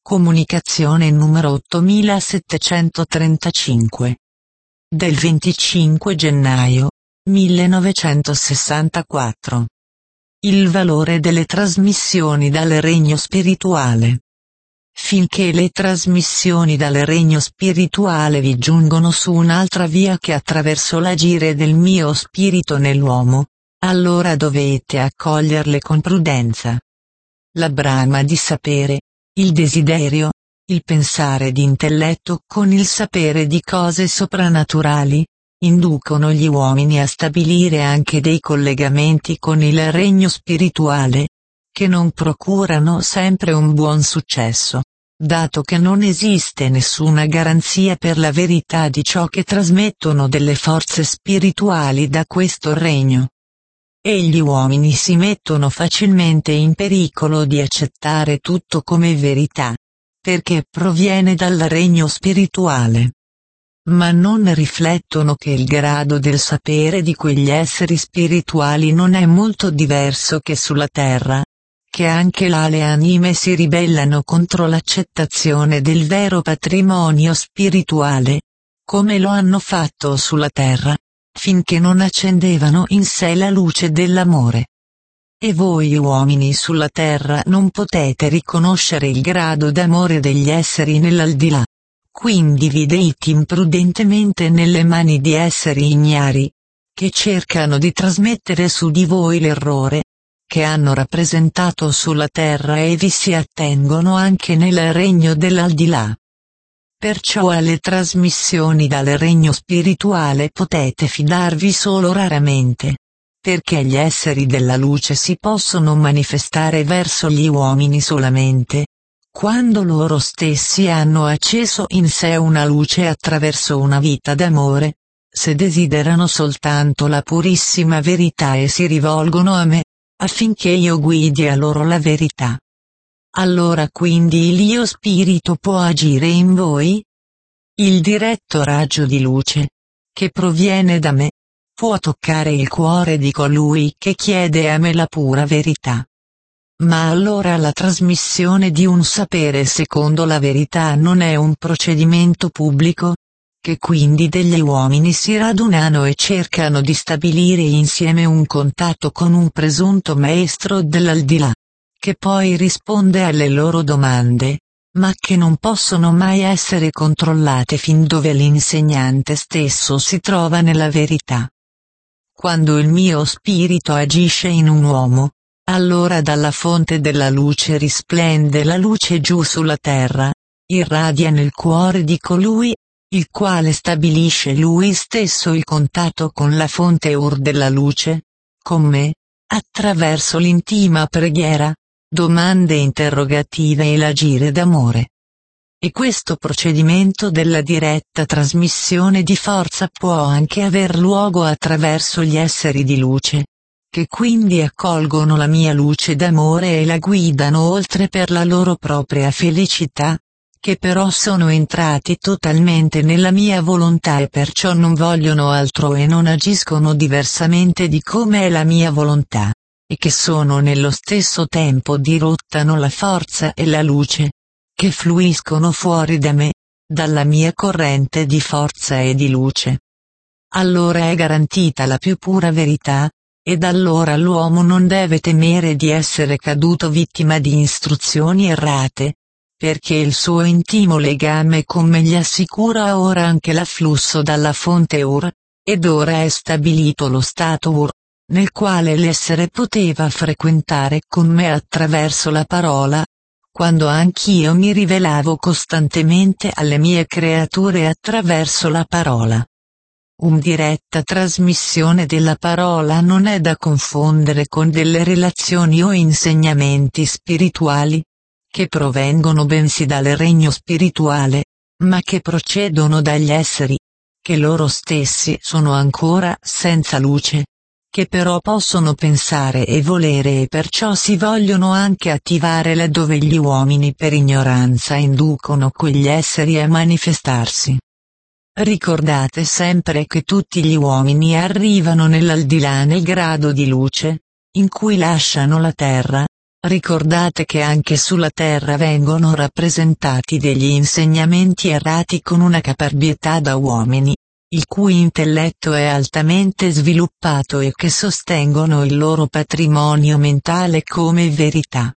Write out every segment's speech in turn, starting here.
Comunicazione numero 8735. Del 25 gennaio 1964. Il valore delle trasmissioni dal regno spirituale. Finché le trasmissioni dal regno spirituale vi giungono su un'altra via che attraverso l'agire del mio spirito nell'uomo, allora dovete accoglierle con prudenza. La brama di sapere, il desiderio, il pensare di intelletto con il sapere di cose soprannaturali, inducono gli uomini a stabilire anche dei collegamenti con il regno spirituale, che non procurano sempre un buon successo, dato che non esiste nessuna garanzia per la verità di ciò che trasmettono delle forze spirituali da questo regno. E gli uomini si mettono facilmente in pericolo di accettare tutto come verità, perché proviene dal regno spirituale. Ma non riflettono che il grado del sapere di quegli esseri spirituali non è molto diverso che sulla terra, che anche là le anime si ribellano contro l'accettazione del vero patrimonio spirituale, come lo hanno fatto sulla terra, finché non accendevano in sé la luce dell'amore. E voi uomini sulla terra non potete riconoscere il grado d'amore degli esseri nell'aldilà. Quindi vi date imprudentemente nelle mani di esseri ignari, che cercano di trasmettere su di voi l'errore che hanno rappresentato sulla terra e vi si attengono anche nel regno dell'aldilà. Perciò alle trasmissioni dal regno spirituale potete fidarvi solo raramente, perché gli esseri della luce si possono manifestare verso gli uomini solamente quando loro stessi hanno acceso in sé una luce attraverso una vita d'amore, se desiderano soltanto la purissima verità e si rivolgono a me, affinché io guidi a loro la verità. Allora quindi l'io spirito può agire in voi? Il diretto raggio di luce, che proviene da me, può toccare il cuore di colui che chiede a me la pura verità. Ma allora la trasmissione di un sapere secondo la verità non è un procedimento pubblico, che quindi degli uomini si radunano e cercano di stabilire insieme un contatto con un presunto maestro dell'aldilà, che poi risponde alle loro domande, ma che non possono mai essere controllate fin dove l'insegnante stesso si trova nella verità. Quando il mio spirito agisce in un uomo, allora dalla fonte della luce risplende la luce giù sulla terra, irradia nel cuore di colui, il quale stabilisce lui stesso il contatto con la fonte della luce, con me, attraverso l'intima preghiera, domande interrogative e l'agire d'amore. E questo procedimento della diretta trasmissione di forza può anche aver luogo attraverso gli esseri di luce, che quindi accolgono la mia luce d'amore e la guidano oltre per la loro propria felicità, che però sono entrati totalmente nella mia volontà e perciò non vogliono altro e non agiscono diversamente di come è la mia volontà, e che sono nello stesso tempo dirottano la forza e la luce, che fluiscono fuori da me, dalla mia corrente di forza e di luce. Allora è garantita la più pura verità, ed allora l'uomo non deve temere di essere caduto vittima di istruzioni errate, perché il suo intimo legame con me gli assicura ora anche l'afflusso dalla fonte ed ora è stabilito lo stato nel quale l'essere poteva frequentare con me attraverso la parola, quando anch'io mi rivelavo costantemente alle mie creature attraverso la parola. Diretta trasmissione della parola non è da confondere con delle relazioni o insegnamenti spirituali, che provengono bensì dal regno spirituale, ma che procedono dagli esseri, che loro stessi sono ancora senza luce, che però possono pensare e volere e perciò si vogliono anche attivare laddove gli uomini per ignoranza inducono quegli esseri a manifestarsi. Ricordate sempre che tutti gli uomini arrivano nell'aldilà nel grado di luce, in cui lasciano la terra, Ricordate che anche sulla terra vengono rappresentati degli insegnamenti errati con una caparbietà da uomini, il cui intelletto è altamente sviluppato e che sostengono il loro patrimonio mentale come verità.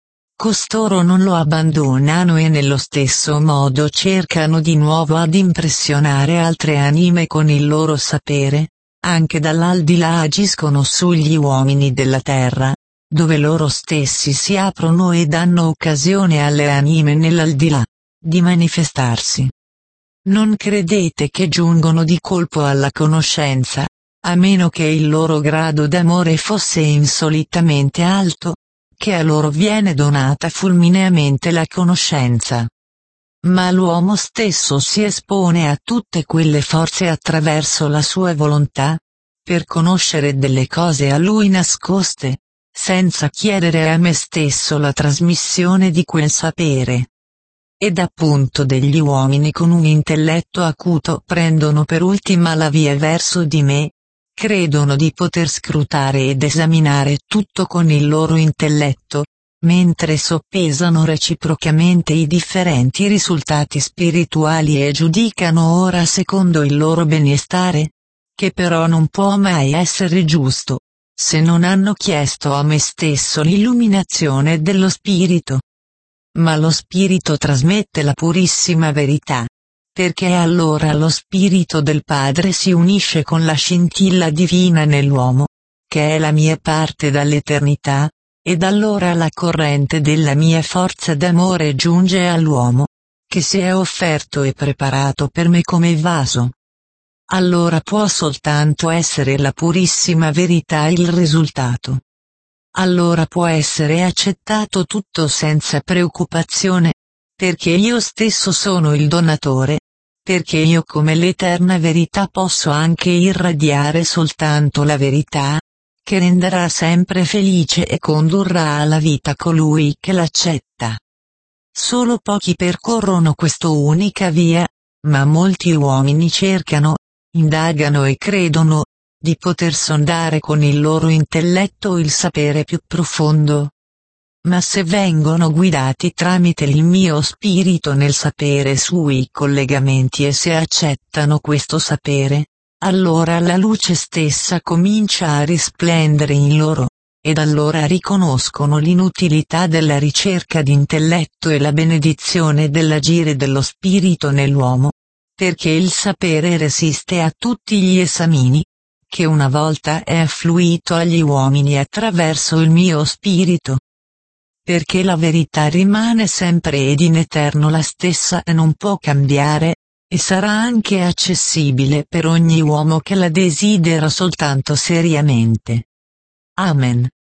Costoro non lo abbandonano e nello stesso modo cercano di nuovo ad impressionare altre anime con il loro sapere, anche dall'aldilà agiscono sugli uomini della terra, dove loro stessi si aprono e danno occasione alle anime nell'aldilà di manifestarsi. Non credete che giungono di colpo alla conoscenza, a meno che il loro grado d'amore fosse insolitamente alto, che a loro viene donata fulmineamente la conoscenza. Ma l'uomo stesso si espone a tutte quelle forze attraverso la sua volontà, per conoscere delle cose a lui nascoste, senza chiedere a me stesso la trasmissione di quel sapere. Ed appunto degli uomini con un intelletto acuto prendono per ultima la via verso di me, credono di poter scrutare ed esaminare tutto con il loro intelletto, mentre soppesano reciprocamente i differenti risultati spirituali e giudicano ora secondo il loro benestare, che però non può mai essere giusto, se non hanno chiesto a me stesso l'illuminazione dello spirito. Ma lo spirito trasmette la purissima verità, perché allora lo spirito del Padre si unisce con la scintilla divina nell'uomo, che è la mia parte dall'eternità, ed allora la corrente della mia forza d'amore giunge all'uomo, che si è offerto e preparato per me come vaso. Allora può soltanto essere la purissima verità il risultato. Allora può essere accettato tutto senza preoccupazione, perché io stesso sono il donatore, perché io come l'eterna verità posso anche irradiare soltanto la verità, che renderà sempre felice e condurrà alla vita colui che l'accetta. Solo pochi percorrono questa unica via, ma molti uomini cercano, indagano e credono, di poter sondare con il loro intelletto il sapere più profondo. Ma se vengono guidati tramite il mio spirito nel sapere sui collegamenti e se accettano questo sapere, allora la luce stessa comincia a risplendere in loro, ed allora riconoscono l'inutilità della ricerca d'intelletto e la benedizione dell'agire dello spirito nell'uomo, perché il sapere resiste a tutti gli esamini, che una volta è affluito agli uomini attraverso il mio spirito. Perché la verità rimane sempre ed in eterno la stessa e non può cambiare, e sarà anche accessibile per ogni uomo che la desidera soltanto seriamente. Amen.